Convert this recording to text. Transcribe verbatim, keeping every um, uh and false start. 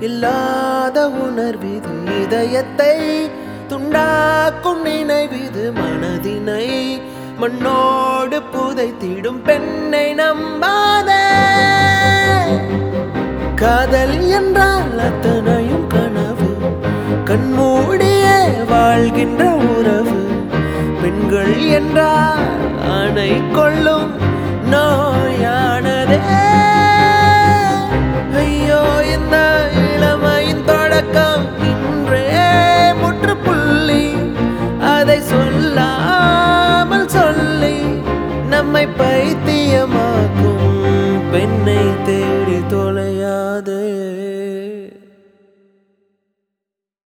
இல்லாத உணர்விது இதயத்தை துண்டாக்கும் நினைவிது மனதினை மண்ணோடு புதைத்திடும் பெண்ணை நம்பாதே. காதல் என்றால் அத்தனையும் கனவு, கண்மூடியே வாழ்கின்ற உறவு. பெண்கள் என்றால் ஆணை கொள்ளும் நோயானதே. ஐயோ இந்த இளமையின் தொடக்கம் இன்றே முற்றுப்புள்ளி, அதை சொல்லாமல் சொல்லி நம்மை பைத்தி